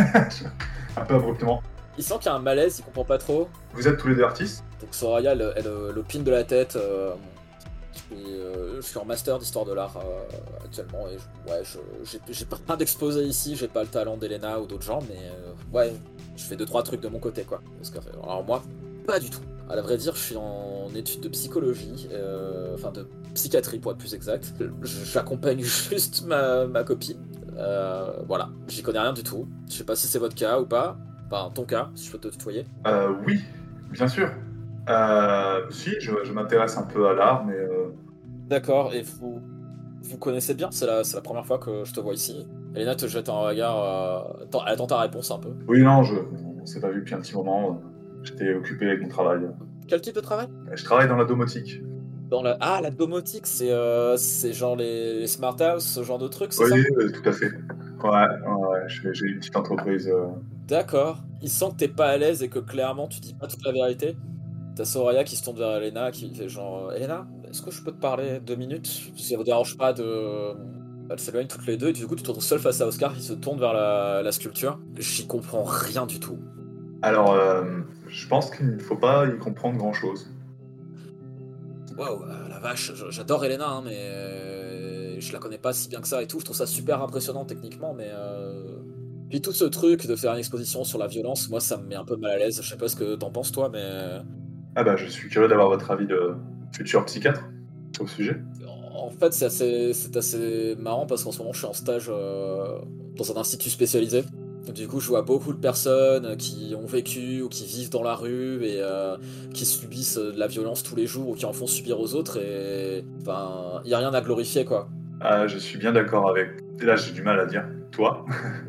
Un peu abruptement. Il sent qu'il y a un malaise, il comprend pas trop. Vous êtes tous les deux artistes? Donc Soraya, elle, elle, elle l'opine de la tête. Euh, et, euh, je suis en master d'histoire de l'art euh, actuellement, et je, ouais, je, j'ai, j'ai pas rien d'exposé ici, j'ai pas le talent d'Elena ou d'autres gens, mais euh, ouais, je fais deux trois trucs de mon côté, quoi. Parce que, alors moi, pas du tout. À la vrai dire, je suis en études de psychologie, euh, enfin de psychiatrie pour être plus exact. J'accompagne juste ma, ma copine. Euh, voilà, j'y connais rien du tout. Je sais pas si c'est votre cas ou pas. Enfin, ton cas, si je peux te tutoyer. Euh, oui, bien sûr. Euh, si, je, je m'intéresse un peu à l'art, mais... Euh... D'accord, et vous vous connaissez bien? C'est la, c'est la première fois que je te vois ici. Elena te jette un regard... Euh, attends, elle attend ta réponse un peu. Oui, non, je, on s'est pas vu depuis un petit moment. J'étais occupé avec mon travail. Quel type de travail? Je travaille dans la domotique. Dans la... Ah, la domotique, c'est euh, c'est genre les, les smart house, ce genre de trucs, c'est oui, ça? Oui, euh, tout à fait. Ouais, ouais, j'ai, j'ai une petite entreprise. Euh... D'accord. Il sent que t'es pas à l'aise et que clairement tu dis pas toute la vérité. T'as Soraya qui se tourne vers Elena, qui fait genre euh, Elena, est-ce que je peux te parler deux minutes? Si ça vous dérange pas de... Elles s'éloignent toutes les deux et du coup tu te retrouves seul face à Oscar qui se tourne vers la, la sculpture. J'y comprends rien du tout. Alors, euh, je pense qu'il ne faut pas y comprendre grand-chose. Waouh, euh, la vache, j'adore Elena, hein, mais euh, je la connais pas si bien que ça et tout. Je trouve ça super impressionnant techniquement, mais... Euh... Puis tout ce truc de faire une exposition sur la violence, moi ça me met un peu mal à l'aise. Je sais pas ce que t'en penses toi, mais... Ah bah je suis curieux d'avoir votre avis de futur psychiatre sur le sujet. En fait c'est assez, c'est assez marrant parce qu'en ce moment je suis en stage euh, dans un institut spécialisé. Du coup je vois beaucoup de personnes qui ont vécu ou qui vivent dans la rue et euh, qui subissent de la violence tous les jours ou qui en font subir aux autres et... Enfin, y a rien à glorifier quoi. Ah, je suis bien d'accord avec... Et là j'ai du mal à dire toi.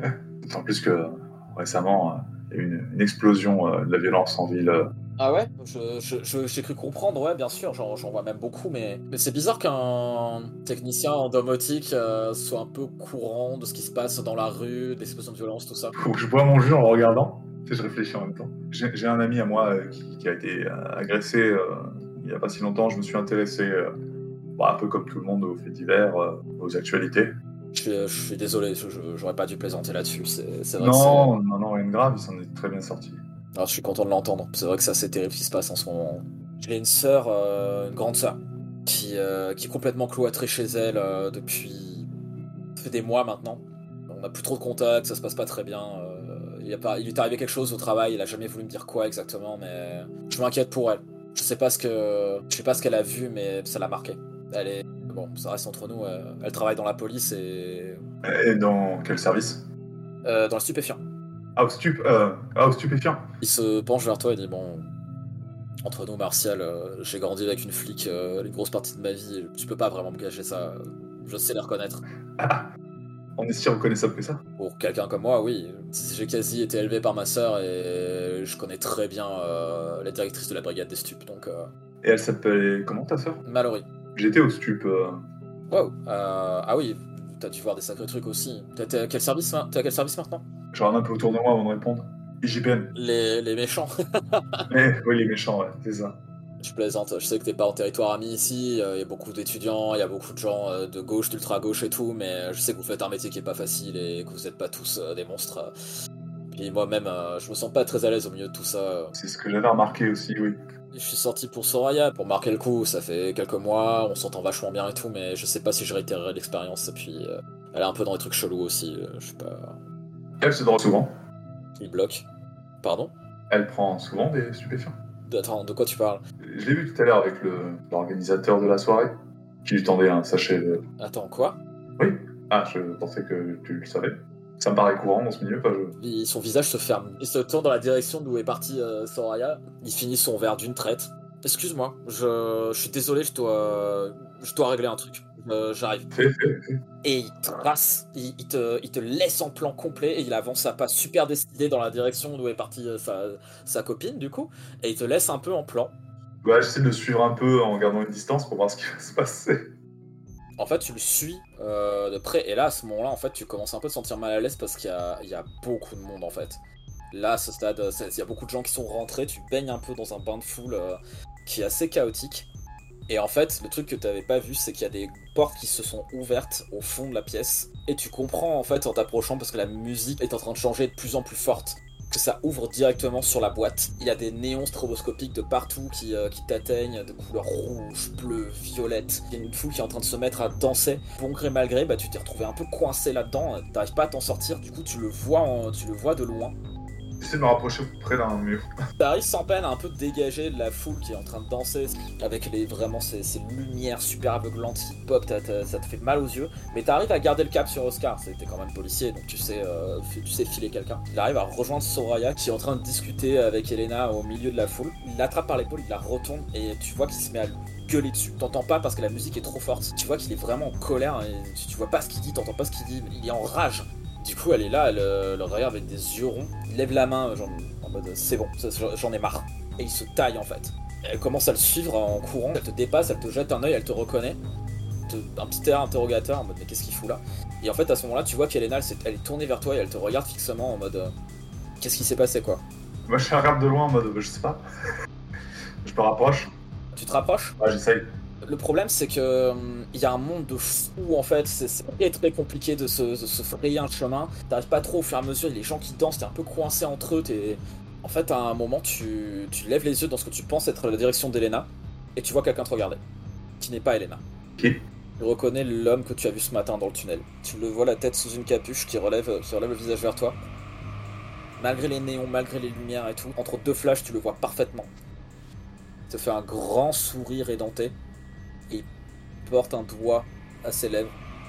En plus que récemment, il y a eu une, une explosion euh, de la violence en ville. Euh... Ah ouais, je, je, je, j'ai cru comprendre, ouais, bien sûr, j'en, j'en vois même beaucoup, mais, mais c'est bizarre qu'un technicien en domotique euh, soit un peu courant de ce qui se passe dans la rue, des explosions de violence, tout ça. Faut que je bois mon jus en le regardant, tu sais, je réfléchis en même temps. J'ai, j'ai un ami à moi euh, qui, qui a été euh, agressé euh, il y a pas si longtemps, je me suis intéressé, euh, bah, un peu comme tout le monde, aux faits divers, euh, aux actualités. Je suis, je suis désolé, je, j'aurais pas dû plaisonsaider là-dessus, c'est, c'est vrai non, que c'est... Non, non, rien de grave, il s'en est très bien sorti. Alors je suis content de l'entendre, c'est vrai que c'est assez terrible ce qui se passe en ce moment. J'ai une sœur, euh, une grande sœur, qui, euh, qui est complètement cloîtrée chez elle euh, depuis... Ça fait des mois maintenant. On n'a plus trop de contact, ça se passe pas très bien. Euh, il, a pas, il lui est arrivé quelque chose au travail, il a jamais voulu me dire quoi exactement, mais je m'inquiète pour elle. Je sais pas ce que, je sais pas ce qu'elle a vu, mais ça l'a marqué. Elle est, bon, ça reste entre nous. Elle, elle travaille dans la police et. Et dans quel service? euh, Dans le stupéfiant. Ah, au stup, euh, ah, au stupéfiant. Il se penche vers toi et dit bon. Entre nous, Martial, euh, j'ai grandi avec une flic euh, une grosse partie de ma vie. Tu peux pas vraiment me cacher ça. Je sais les reconnaître. Ah, on est si reconnaissable que ça? Pour quelqu'un comme moi, oui. J'ai quasi été élevé par ma sœur et je connais très bien euh, la directrice de la brigade des stupes, donc... Euh... Et elle s'appelle comment, ta sœur? Mallory. J'étais au stup. Euh... Wow. Euh, ah oui, t'as dû voir des sacrés trucs aussi. T'es à quel service, t'es à quel service maintenant? Je regarde un peu autour de moi avant de répondre. I J P N. Les, les méchants. Eh, oui, les méchants, ouais, c'est ça. Je plaisante, je sais que t'es pas en territoire ami ici, il euh, y a beaucoup d'étudiants, il y a beaucoup de gens euh, de gauche, d'ultra-gauche et tout, mais je sais que vous faites un métier qui est pas facile et que vous êtes pas tous euh, des monstres. Puis moi-même, euh, je me sens pas très à l'aise au milieu de tout ça. C'est ce que j'avais remarqué aussi, oui. Je suis sorti pour Soraya, pour marquer le coup, ça fait quelques mois, on s'entend vachement bien et tout, mais je sais pas si je réitérerai l'expérience, et puis euh, elle est un peu dans des trucs chelous aussi, euh, je sais pas... Elle se drogue souvent. Il bloque. Pardon? Elle prend souvent des stupéfiants. Attends, de quoi tu parles? Je l'ai vu tout à l'heure avec le, l'organisateur de la soirée, qui lui tendait un sachet de... Attends, quoi? Oui, Ah, je pensais que tu le savais. Ça me paraît courant dans ce milieu, pas je... Et son visage se ferme. Il se tourne dans la direction d'où est partie euh, Soraya. Il finit son verre d'une traite. Excuse-moi, je, je suis désolé, je dois, je dois régler un truc. Euh, J'arrive. Fais, fais, fais. Et il trace, il, il, te, il te laisse en plan complet et il avance à pas super décidé dans la direction d'où est partie euh, sa, sa copine, du coup. Et il te laisse un peu en plan. Ouais, j'essaie de le suivre un peu en gardant une distance pour voir ce qui va se passer. En fait, tu le suis euh, de près, et là, à ce moment-là, en fait, tu commences un peu à te sentir mal à l'aise parce qu'il y a, il y a beaucoup de monde, en fait. Là, à ce stade, il y a beaucoup de gens qui sont rentrés, tu baignes un peu dans un bain de foule euh, qui est assez chaotique. Et en fait, le truc que tu n'avais pas vu, c'est qu'il y a des portes qui se sont ouvertes au fond de la pièce, et tu comprends, en fait, en t'approchant, parce que la musique est en train de changer de plus en plus forte, que ça ouvre directement sur la boîte. Il y a des néons stroboscopiques de partout qui, euh, qui t'atteignent, de couleurs rouge, bleu, violette. Il y a une foule qui est en train de se mettre à danser. Bon gré mal gré, bah, tu t'es retrouvé un peu coincé là-dedans, t'arrives pas à t'en sortir, du coup tu le vois, en, tu le vois de loin. J'essaie de me rapprocher près d'un mur. T'arrives sans peine à un peu te dégager de la foule qui est en train de danser, avec les, vraiment ces, ces lumières super aveuglantes qui pop, t'as, t'as, ça te fait mal aux yeux, mais t'arrives à garder le cap sur Oscar, t'es quand même policier, donc tu sais, euh, tu sais filer quelqu'un. Il arrive à rejoindre Soraya, qui est en train de discuter avec Elena au milieu de la foule. Il l'attrape par l'épaule, il la retourne, et tu vois qu'il se met à lui gueuler dessus. T'entends pas parce que la musique est trop forte, tu vois qu'il est vraiment en colère, et tu, tu vois pas ce qu'il dit, t'entends pas ce qu'il dit, il est en rage. Du coup, elle est là, elle euh, le regarde avec des yeux ronds, il lève la main, genre, en mode c'est bon, j'en ai marre. Et il se taille en fait. Elle commence à le suivre en courant, elle te dépasse, elle te jette un œil, elle te reconnaît. Te, un petit air interrogateur en mode mais qu'est-ce qu'il fout là? Et en fait, à ce moment-là, tu vois qu'Elena, elle, elle est tournée vers toi et elle te regarde fixement en mode euh, qu'est-ce qui s'est passé quoi? Moi, je regarde de loin en mode je sais pas. Je me rapproche. Tu te rapproches? Ouais, j'essaye. Le problème, c'est que hum, y a un monde de fous en fait, c'est très très compliqué de se, de se frayer un chemin. T'arrives pas trop au fur et à mesure, les gens qui dansent, t'es un peu coincé entre eux. T'es... En fait, à un moment, tu, tu lèves les yeux dans ce que tu penses être la direction d'Elena et tu vois quelqu'un te regarder, qui n'est pas Elena. Qui? Tu reconnais l'homme que tu as vu ce matin dans le tunnel. Tu le vois la tête sous une capuche qui relève, qui relève le visage vers toi. Malgré les néons, malgré les lumières et tout, entre deux flashs, tu le vois parfaitement. Il te fait un grand sourire édenté. Et il porte un doigt à ses lèvres.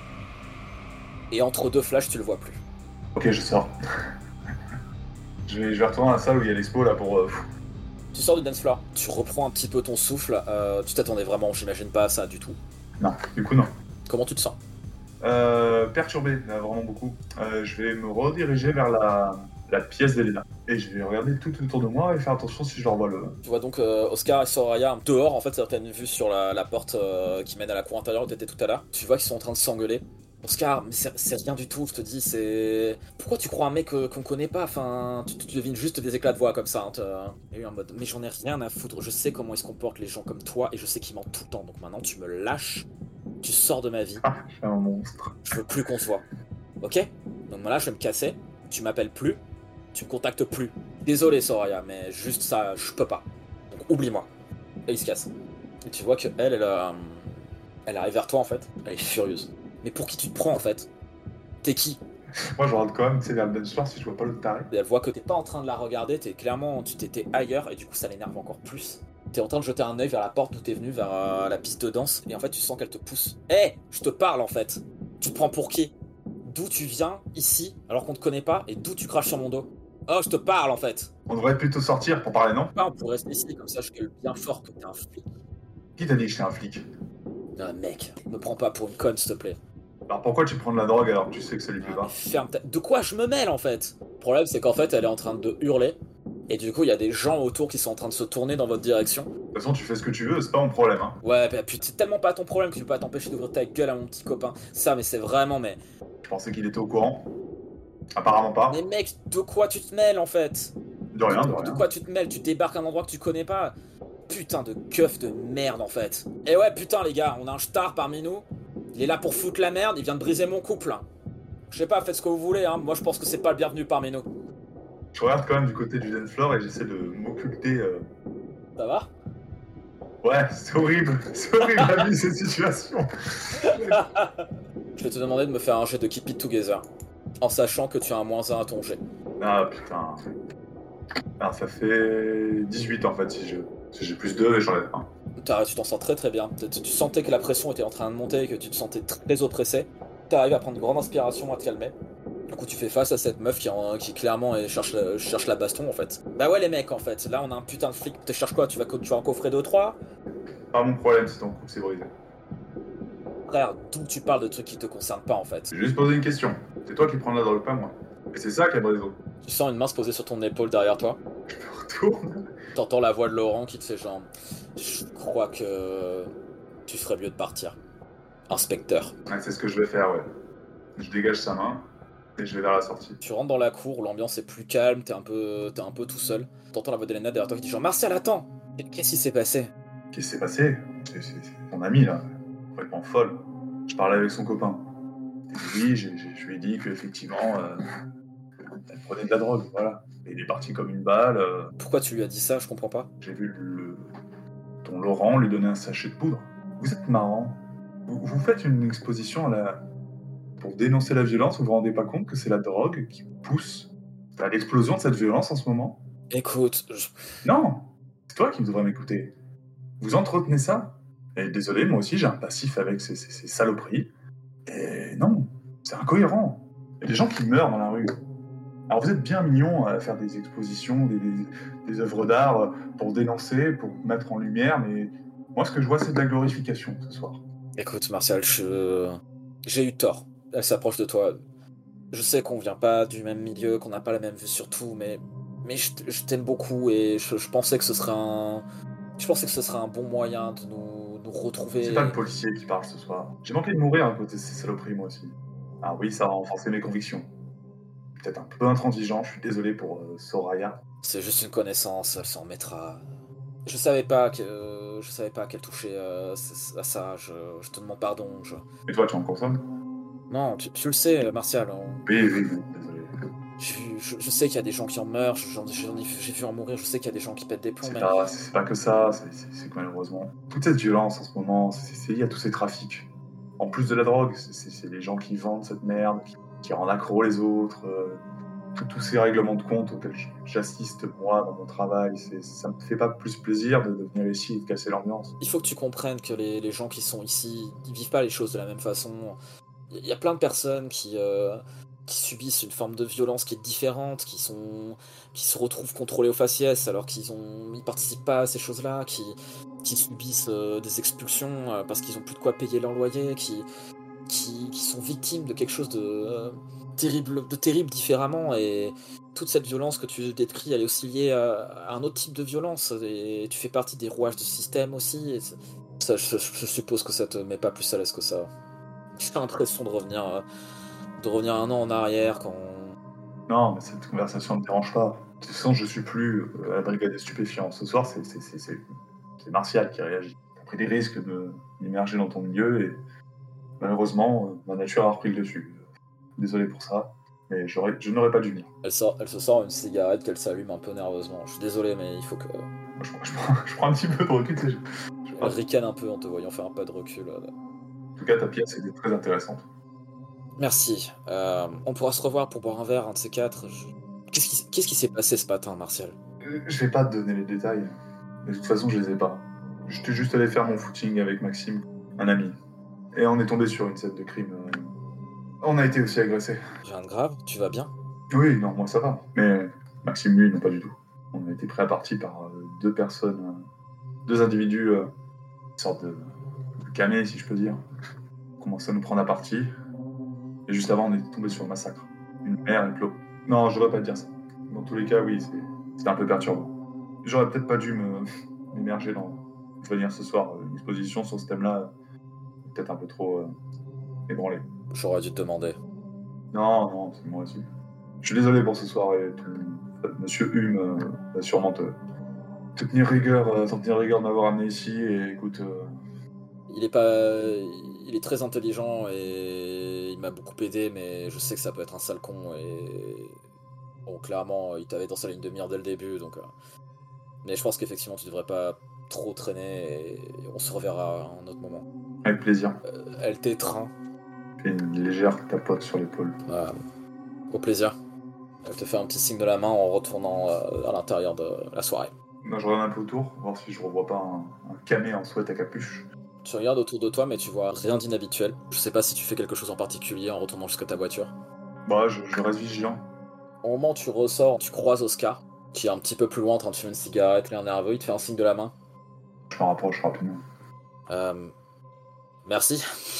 Et entre deux flashs, tu le vois plus. Ok, je sors. je, vais, je vais retourner à la salle où il y a l'expo là pour... Euh... Tu sors du dance floor, tu reprends un petit peu ton souffle. Euh, tu t'attendais vraiment, j'imagine pas à ça du tout. Non, du coup non. Comment tu te sens? euh, Perturbé, là, vraiment beaucoup. Euh, je vais me rediriger vers la, la pièce d'Elena. Et je vais regarder tout autour de moi et faire attention si je leur vois le... Tu vois donc euh, Oscar et Soraya dehors, en fait, c'est-à-dire que t'as une vue sur la, la porte euh, qui mène à la cour intérieure où t'étais tout à l'heure. Tu vois qu'ils sont en train de s'engueuler. Oscar, mais c'est rien du tout, je te dis, c'est... Pourquoi tu crois un mec euh, qu'on connaît pas? Enfin, tu, tu devines juste des éclats de voix comme ça. Hein, et en mode, mais j'en ai rien à foutre, je sais comment ils se comportent les gens comme toi et je sais qu'ils mentent tout le temps. Donc maintenant, tu me lâches, tu sors de ma vie. Ah, je suis un monstre. Je veux plus qu'on se voit. Ok? Donc voilà, je vais me casser, tu m'appelles plus, tu me contactes plus. Désolé Soraya, mais juste ça, je peux pas. Donc oublie-moi. Et il se casse. Et tu vois que elle, elle, euh, elle arrive vers toi en fait. Elle est furieuse. Mais pour qui tu te prends en fait? T'es qui? Moi, je regarde quand même, tu sais, vers le dance floor si je vois pas le taré. Et elle voit que t'es pas en train de la regarder, t'es clairement, tu t'étais ailleurs et du coup ça l'énerve encore plus. T'es en train de jeter un œil vers la porte d'où t'es venu, vers euh, la piste de danse, et en fait tu sens qu'elle te pousse. Hé, hey, je te parle en fait. Tu te prends pour qui? D'où tu viens, ici, alors qu'on te connaît pas, et d'où tu craches sur mon dos? Oh, je te parle en fait. On devrait plutôt sortir pour parler, non? Ah, on pourrait rester ici, comme ça je gueule bien fort que t'es un flic. Qui t'a dit que j'étais un flic? Ah mec, me prends pas pour une conne s'il te plaît. Alors pourquoi tu prends de la drogue alors que tu sais que ça lui plaît Ah, pas? ferme ta... De quoi je me mêle en fait? Le problème c'est qu'en fait elle est en train de hurler, et du coup il y a des gens autour qui sont en train de se tourner dans votre direction. De toute façon, tu fais ce que tu veux, c'est pas mon problème, hein. Ouais, bah putain, c'est tellement pas ton problème que tu peux pas t'empêcher d'ouvrir ta gueule à mon petit copain. Ça, mais c'est vraiment, mais... Je pensais qu'il était au courant. Apparemment pas. Mais mec, de quoi tu te mêles en fait? De rien, de De rien. quoi tu te mêles? Tu débarques à un endroit que tu connais pas? Putain de keuf de merde en fait. Et ouais, putain les gars, on a un star parmi nous. Il est là pour foutre la merde, il vient de briser mon couple. Je sais pas, faites ce que vous voulez, hein. Moi je pense que c'est pas le bienvenu parmi nous. Je regarde quand même du côté du dance floor et j'essaie de m'occulter. Euh... Ça va? Ouais, c'est horrible. C'est horrible la vie, cette situation. Je vais te demander de me faire un jet de Keep It Together. En sachant que tu as un moins un à ton jet. Ah putain. Ah, ça fait dix-huit en fait si je... Si j'ai plus deux et j'enlève un. Tu t'en sens très très bien. Tu, tu sentais que la pression était en train de monter, que tu te sentais très oppressé. T'arrives à prendre une grande inspiration, à te calmer. Du coup, tu fais face à cette meuf qui, en- qui clairement elle cherche, la, cherche la baston en fait. Bah ouais, les mecs, en fait, là on a un putain de flic. Tu cherches quoi? Tu vas, co- tu vas en coffrer deux trois? Pas mon problème si ton couple s'est brisé. Frère, d'où tu parles de trucs qui te concernent pas en fait? J'ai juste posé une question. C'est toi qui prends la drogue, pas moi. Et c'est ça qui a brisé. Tu sens une main se poser sur ton épaule derrière toi. Je me retourne. T'entends la voix de Laurent qui te fait genre... Je crois que... tu ferais mieux de partir. Inspecteur. Ouais, c'est ce que je vais faire, ouais. Je dégage sa main et je vais vers la sortie. Tu rentres dans la cour, l'ambiance est plus calme, t'es un peu, t'es un peu tout seul. T'entends la voix d'Elena derrière toi qui dit genre Martial, attends! Qu'est-ce qui s'est passé? Qu'est-ce qui s'est passé? C'est c'est- c'est ton ami, là. Complètement folle. Je parlais avec son copain. Et oui, j'ai- j'ai- je lui ai dit qu'effectivement, euh, elle prenait de la drogue, voilà. Et il est parti comme une balle. euh, Pourquoi tu lui as dit ça? Je comprends pas. J'ai vu le... ton Laurent lui donner un sachet de poudre. Vous êtes marrant. Vous, vous faites une exposition à la... pour dénoncer la violence, vous vous rendez pas compte que c'est la drogue qui pousse à l'explosion de cette violence en ce moment? Écoute, je... Non! C'est toi qui devrais m'écouter. Vous entretenez ça? Et désolé, moi aussi j'ai un passif avec ces, ces- ces saloperies. Et non, c'est incohérent. Il y a des gens qui meurent dans la rue. Alors vous êtes bien mignons à faire des expositions, des, des, des œuvres d'art pour dénoncer, pour mettre en lumière, mais moi ce que je vois c'est de la glorification ce soir. Écoute, Martial, je... J'ai eu tort. Elle s'approche de toi. Je sais qu'on vient pas du même milieu, qu'on n'a pas la même vue sur tout, mais... Mais je, t- je t'aime beaucoup et je, je pensais que ce serait un... Je pensais que ce serait un bon moyen de nous, nous retrouver. C'est pas le policier qui parle ce soir. J'ai manqué de mourir à cause de ces saloperies moi aussi. Ah oui, ça a renforcé mes convictions. Peut-être un peu intransigeant, je suis désolé pour euh, Soraya. C'est juste une connaissance, elle s'en mettra. Je savais pas que je savais pas qu'elle touchait euh, à ça. Je, je te demande pardon. Je... Et toi, tu en consommes? Non, tu, tu le sais, Martial. on- Oui, oui, oui, désolé. Je, je- je sais qu'il y a des gens qui en meurent. J'en, j'en ai, j'ai vu en mourir. Je sais qu'il y a des gens qui pètent des plombs. C'est Mais pas, c'est pas que ça, c'est- c'est c'est que malheureusement. Toute cette violence en ce moment, c'est c'est lié à tous ces trafics. En plus de la drogue, c'est- c'est c'est les gens qui vendent cette merde, qui, qui rendent accro les autres. euh, tous tous ces règlements de compte auxquels j- j'assiste moi dans mon travail, c'est- ça me fait pas plus plaisir de, de venir ici et de casser l'ambiance. il faut que tu comprennes que les, les gens qui sont ici, ils vivent pas les choses de la même façon. Il y a plein de personnes qui, euh, qui subissent une forme de violence qui est différente, qui sont, qui se retrouvent contrôlés au faciès alors qu'ils ont, ils participent pas à ces choses-là, qui, qui subissent euh, des expulsions euh, parce qu'ils ont plus de quoi payer leur loyer, qui, qui, qui sont victimes de quelque chose de euh, terrible, de terrible différemment. Et toute cette violence que tu décris, elle est aussi liée à, à un autre type de violence. Et tu fais partie des rouages de système aussi. Et c'est- ça, je, je suppose que ça te met pas plus à l'aise que ça. J'ai l'impression de revenir, euh, de revenir un an en arrière quand. Non, mais cette conversation ne me dérange pas. De toute façon, je suis plus euh, à la brigade des stupéfiants. Ce soir, c'est c'est- c'est- c'est- c'est Martial qui réagit. T'as pris des risques de m'immerger dans ton milieu et malheureusement, euh, ma nature a repris le dessus. Désolé pour ça, mais j'aurais- je n'aurais pas dû venir. Elle, sort, elle se sort une cigarette qu'elle s'allume un peu nerveusement. Je suis désolé, mais il faut que. Je, je prends, je prends un petit peu de recul, tu sais, je- je Elle pense- ricane un peu en te voyant faire un pas de recul. euh. En tout cas, ta pièce était très intéressante. Merci. Euh, on pourra se revoir pour boire un verre, un de ces quatre. Je- Qu'est-ce qui, qu'est-ce qui s'est passé ce matin, Martial? Euh, Je vais pas te donner les détails. De toute façon, je les ai pas. J'étais juste allé faire mon footing avec Maxime, un ami. Et on est tombé sur une scène de crime. euh, On a été aussi agressés. Rien de grave? Tu vas bien? Oui, non, moi ça va. Mais Maxime, lui, non, pas du tout. On a été pris à partie par euh, deux personnes, euh, deux individus, euh, une sorte de, de camé, si je peux dire. On commençait à nous prendre à partie. Et juste avant, on est tombé sur le massacre. Une mère et Claude. Non, je devrais pas te dire ça. Dans tous les cas, oui, c'est- c'était un peu perturbant. J'aurais peut-être pas dû me m'immerger dans venir ce soir euh, une exposition sur ce thème-là. Peut-être un peu trop euh, ébranlé. J'aurais dû te demander. Non, non, c'est moi aussi. Je suis désolé pour ce soir et tout. Monsieur Hume euh, va sûrement te, te tenir rigueur, euh, t'en tenir rigueur de m'avoir amené ici et écoute. euh, Il est pas. Il est très intelligent et il m'a beaucoup aidé, mais je sais que ça peut être un sale con et. Bon, clairement, il t'avait dans sa ligne de mire dès le début, donc. euh, Mais je pense qu'effectivement, tu devrais pas trop traîner et on se reverra à un autre moment. Avec plaisir. Euh, elle t'étreint. Fais une légère tapote sur l'épaule. Euh, au plaisir. Elle te fait un petit signe de la main en retournant euh, à l'intérieur de la soirée. Moi, je regarde un peu autour, voir si je revois pas un, un camé en sweat à capuche. Tu regardes autour de toi, mais tu vois rien d'inhabituel. Je sais pas si tu fais quelque chose en particulier en retournant jusqu'à ta voiture. Bah, je, je reste vigilant. Au moment où tu ressors, tu croises Oscar, qui est un petit peu plus loin en train de fumer une cigarette, l'air nerveux, il te fait un signe de la main. Je m'en rapproche rapidement. Euh... Merci.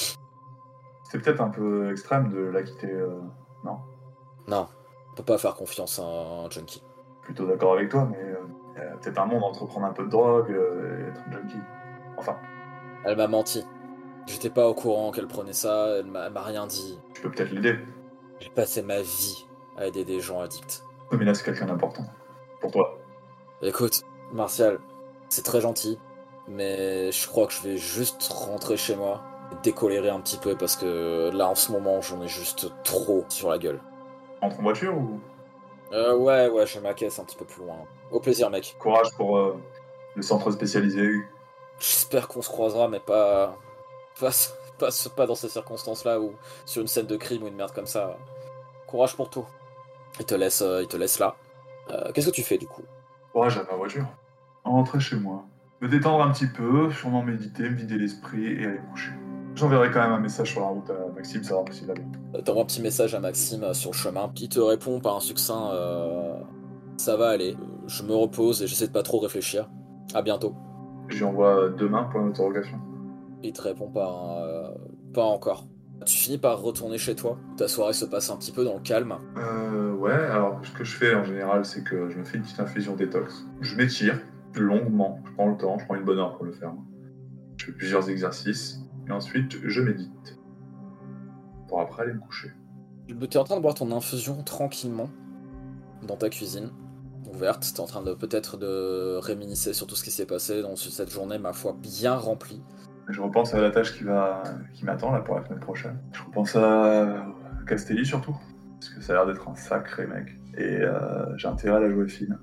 C'était peut-être un peu extrême de la quitter, euh... non? Non, on peut pas faire confiance à un junkie. Plutôt d'accord avec toi, mais euh, il y a peut-être un monde entre prendre un peu de drogue euh, et être un junkie. Enfin, Elle m'a menti. J'étais pas au courant qu'elle prenait ça, elle m'a, elle m'a rien dit. tu peux peut-être l'aider. J'ai passé ma vie à aider des gens addicts. Mais là, c'est quelqu'un d'important. Pour toi. Écoute, Martial, c'est très gentil, mais je crois que je vais juste rentrer chez moi et décolérer un petit peu parce que là, en ce moment, j'en ai juste trop sur la gueule. Entre en voiture ou... Euh, ouais, ouais, j'ai ma caisse un petit peu plus loin. Au plaisir, mec. Courage pour euh, le centre spécialisé. J'espère qu'on se croisera, mais pas... Pas, pas, pas dans ces circonstances-là ou sur une scène de crime ou une merde comme ça. Courage pour tout. Il te laisse, euh, il te laisse là. Euh, qu'est-ce que tu fais, du coup? Courage à ma voiture. Rentrer chez moi. Me détendre un petit peu, sûrement méditer, me vider l'esprit et aller me coucher. J'enverrai quand même un message sur la route à Maxime, savoir s'il va bien. Euh, T'envoies un petit message à Maxime euh, sur le chemin, qui te répond par un succinct euh, ça va aller, je me repose et j'essaie de pas trop réfléchir. À bientôt. J'y envoie demain, point d'interrogation. Il te répond par un euh, pas encore. Tu finis par retourner chez toi. Ta soirée se passe un petit peu dans le calme. Euh, ouais, alors ce que je fais en général, c'est que je me fais une petite infusion détox. Je m'étire longuement, je prends le temps, je prends une bonne heure pour le faire. Je fais plusieurs exercices, et ensuite je médite. Pour après aller me coucher. T'es en train de boire ton infusion tranquillement dans ta cuisine, ouverte. T'es en train de peut-être de réminiscer sur tout ce qui s'est passé dans cette journée, ma foi, bien remplie. Je repense à la tâche qui va, qui m'attend là pour la semaine prochaine. Je repense à Castelli surtout, parce que ça a l'air d'être un sacré mec, et euh, j'ai intérêt à la jouer fine.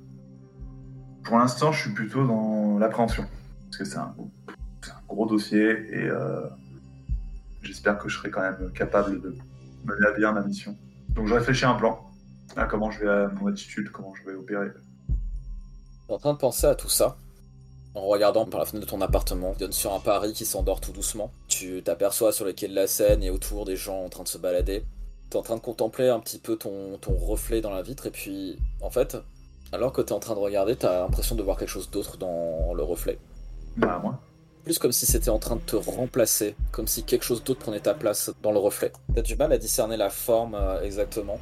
Pour l'instant, je suis plutôt dans l'appréhension, parce que c'est un, c'est un gros dossier, et euh, j'espère que je serai quand même capable de mener à bien ma mission. Donc je réfléchis à un plan, à comment je vais, à mon attitude, comment je vais opérer. T'es en train de penser à tout ça, en regardant par la fenêtre de ton appartement, qui donne sur un Paris qui s'endort tout doucement. Tu t'aperçois sur les quais de la Seine et autour des gens en train de se balader. T'es en train de contempler un petit peu ton, ton reflet dans la vitre, et puis, en fait, alors que t'es en train de regarder, t'as l'impression de voir quelque chose d'autre dans le reflet. Bah moi. Plus comme si c'était en train de te remplacer, comme si quelque chose d'autre prenait ta place dans le reflet. T'as du mal à discerner la forme euh, exactement,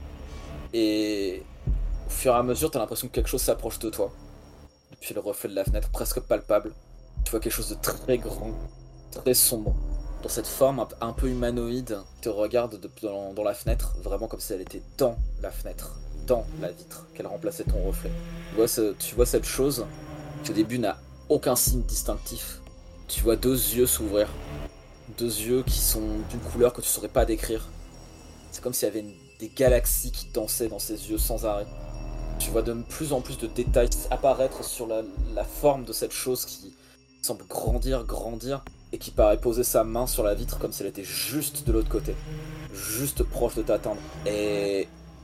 et au fur et à mesure, t'as l'impression que quelque chose s'approche de toi. Depuis le reflet de la fenêtre, presque palpable, tu vois quelque chose de très grand, très sombre. Dans cette forme un, un peu humanoïde, te regarde de, dans, dans la fenêtre, vraiment comme si elle était dans la fenêtre, dans la vitre, qu'elle remplaçait ton reflet. Tu vois, ce, tu vois cette chose qui au début n'a aucun signe distinctif. Tu vois deux yeux s'ouvrir, deux yeux qui sont d'une couleur que tu saurais pas décrire. C'est comme s'il y avait une, des galaxies qui dansaient dans ses yeux sans arrêt. Tu vois de plus en plus de détails apparaître sur la, la forme de cette chose qui semble grandir, grandir, et qui paraît poser sa main sur la vitre comme si elle était juste de l'autre côté, juste proche de t'atteindre. Et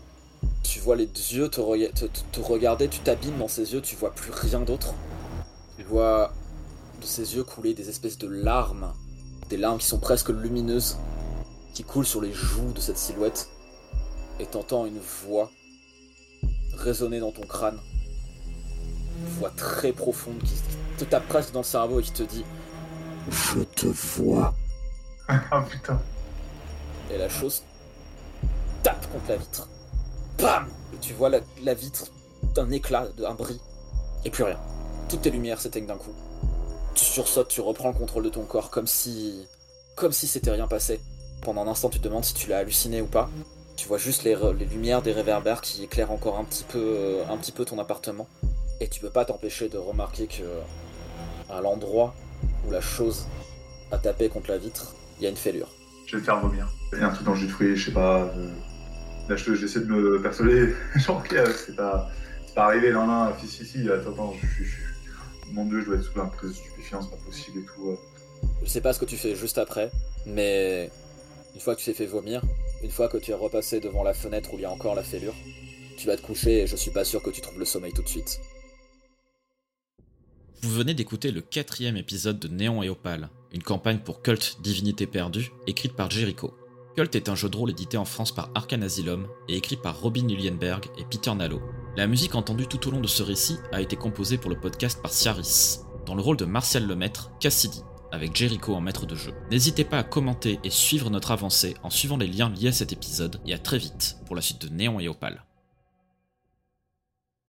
tu vois les yeux te, re- te, te, te regarder, tu t'abîmes dans ses yeux, tu vois plus rien d'autre. Tu vois de ses yeux couler des espèces de larmes, des larmes qui sont presque lumineuses, qui coulent sur les joues de cette silhouette, et t'entends une voix résonner dans ton crâne. Une voix très profonde qui te tape presque dans le cerveau et qui te dit « Je te vois ». Ah putain. Et la chose tape contre la vitre. Bam. Et tu vois la, la vitre d'un éclat, d'un bris, et plus rien. Toutes tes lumières s'éteignent d'un coup. Tu sursautes, tu reprends le contrôle de ton corps comme si... comme si c'était rien passé. Pendant un instant, tu te demandes si tu l'as halluciné ou pas. Tu vois juste les, les lumières des réverbères qui éclairent encore un petit peu, euh, un petit peu ton appartement. Et tu peux pas t'empêcher de remarquer que à l'endroit où la chose a tapé contre la vitre, il y a une fêlure. Je vais le faire vomir. Il y a un truc dans le jus de fruits, je sais pas. Euh... Là, je- j'essaie de me persuader. Genre, ok, euh, c'est pas, c'est pas arrivé, non, non, si, si, si, attends, attends, je suis. je- Mon dieu, je dois être sous un prise de stupéfiant, c'est pas possible et tout. euh. Je sais pas ce que tu fais juste après, mais une fois que tu t'es fait vomir, une fois que tu es repassé devant la fenêtre où il y a encore la fêlure, tu vas te coucher et je suis pas sûr que tu trouves le sommeil tout de suite. Vous venez d'écouter le quatrième épisode de Néon et Opale, une campagne pour Cult Divinité Perdue, écrite par Jericho. Cult est un jeu de rôle édité en France par Arcane Asylum et écrit par Robin Lilienberg et Peter Nallo. La musique entendue tout au long de ce récit a été composée pour le podcast par Ciaris, dans le rôle de Martial Lemaître, Cassidy, avec Jericho en maître de jeu. N'hésitez pas à commenter et suivre notre avancée en suivant les liens liés à cet épisode, et à très vite pour la suite de Néon et Opale.